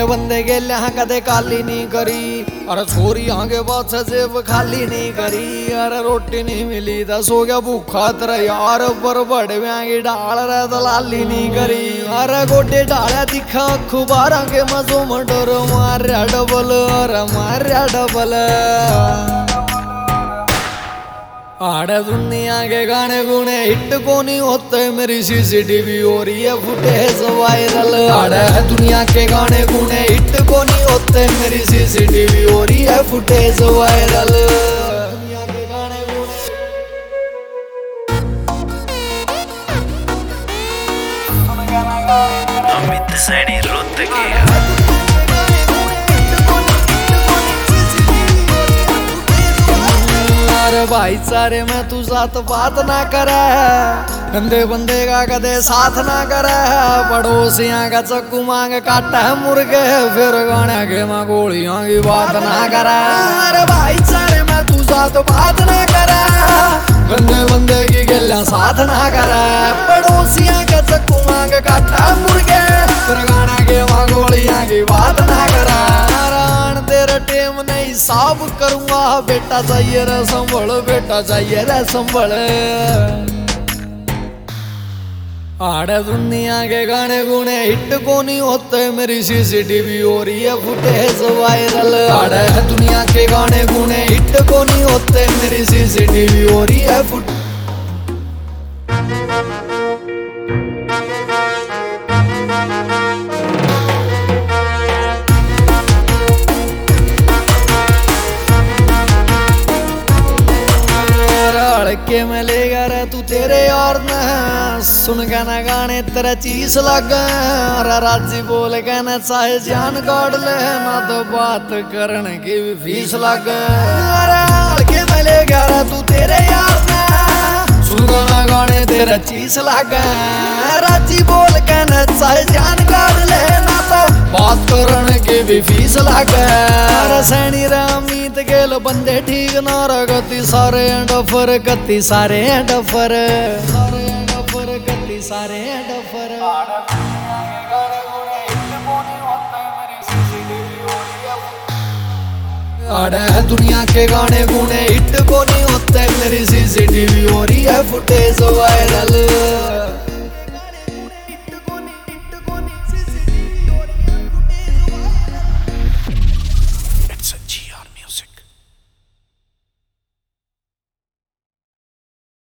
बंदे गेले कदे काली नहीं करी। अरे छोरी आगे बात जेब खाली नहीं करी। अरे रोटी नहीं मिली तो सो गया भूखा तेरा यार पर बड़े की डाल रहा तो लाली नहीं करी। अरे गोटे डाला दिखा अखबार के मजो मडर मार्या डबल। अरे मार्या डबल आड़े दुनिया के गाने गुने हिट को नहीं होते मेरी सीसीटीवी हो रही है फुटेज वायरल। आड़े दुनिया के गाने गुने हिट को नहीं होते मेरी सीसीटीवी हो रही है फुटेज वायरल। दुनिया के गाने गुने अमित सैनी रुत के भाईचारे में तू साथ बात ना करे। गंदे बंदे का कदे साथ ना करे। पड़ोसियां का चक्कू मांग काटा है मुर्गे फिर गाने के मां गोलियां की बात ना करे। अरे भाईचारे में तू साथ बात ना करे। गंदे बंदे की गल्ला साथ ना करे। पड़ोसियां का चक्कू मांग काटा है मुर्गे फिर गाने के मां गोलियां की बात ना करे। तेरा टेम नहीं साफ करूंगा बेटा चाहिए रे संभल बेटा चाहिए रे संभल। आड़े दुनिया के गाने गुने हिट को नहीं होते मेरी सीसीटीवी हो रही है फुटेज वायरल। आड़े दुनिया के गाने गुने हिट को नहीं होते मेरी सीसीटीवी हो रही है फुट। के मैं ले गया रे तू तेरे यार न सुन के ना गाने तेरा चीज लग। राजी बोल के ना चाहे जान काट ले ना तो बात करने की भी फीस लग। के मैं ले गया रे तू तेरे यार न सुन के ना गाने तेरा चीज लग। राजी बोल के ना चाहे जान काट ले ना तो बात करने की भी फीस लग। सैनी रामीत गेल बंदे ठीक ना रगती सारे डफर गति सारे डफर गति सारे डफर। आड़े दुनिया के गाने गुने हिट को नहीं होते मेरी सीसीटीवी हो रही है फुटेज वायरल।